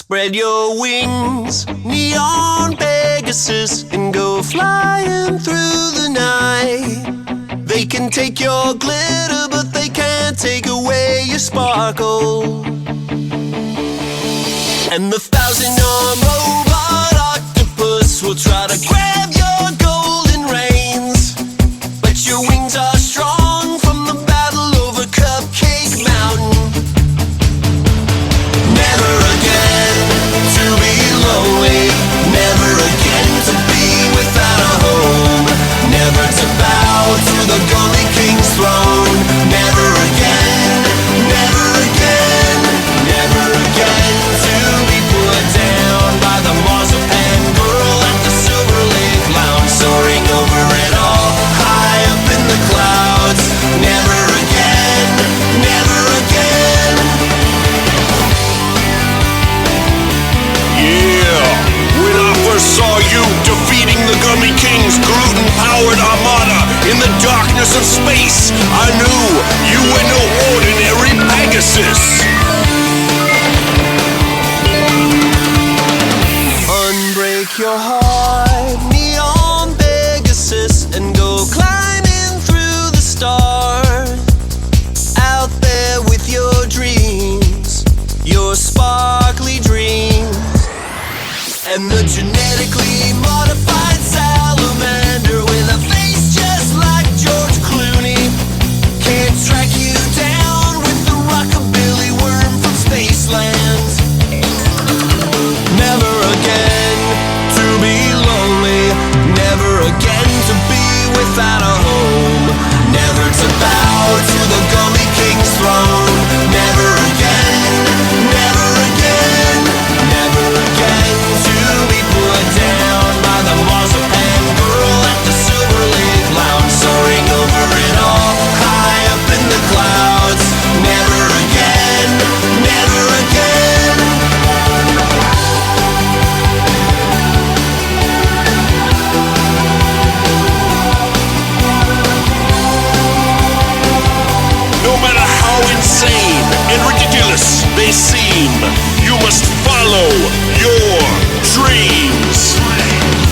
Spread your wings, neon Pegasus, and go flying through the night. They can take your glitter, but they can't take away your sparkle. And the thousand-armed robot octopus will try to grab your golden reins, but your wings are strong from the battle over Cupcake Mountain. Never again to be lonely, never again to be without a home, never to bow to the Gully King's throne. Never again, never again, never again to be put down by the marzipan girl at the Silver Lake Lounge, soaring over it all, high up in the clouds. Never again, never again. Yeah, when I first saw you defeating the Gummy King's gluten-powered armada in the darkness of space, I knew you were no ordinary Pegasus. Unbreak your heart, neon Pegasus, and go climbing through the stars. Out there with your dreams, your sparkly dreams. And the genetically modified salamander with a face just like George Clooney can't track you down with the rockabilly worm from Spaceland. Never again to be lonely, never again to be without a home, never to bow to the Gummy King's throne. Never again, never again, never again to be put down by the marzipan girl at the Silver Lake Lounge, soaring over it all, high up in the clouds. Never again, never again. No matter how insane and ridiculous they seem, you must follow your dreams.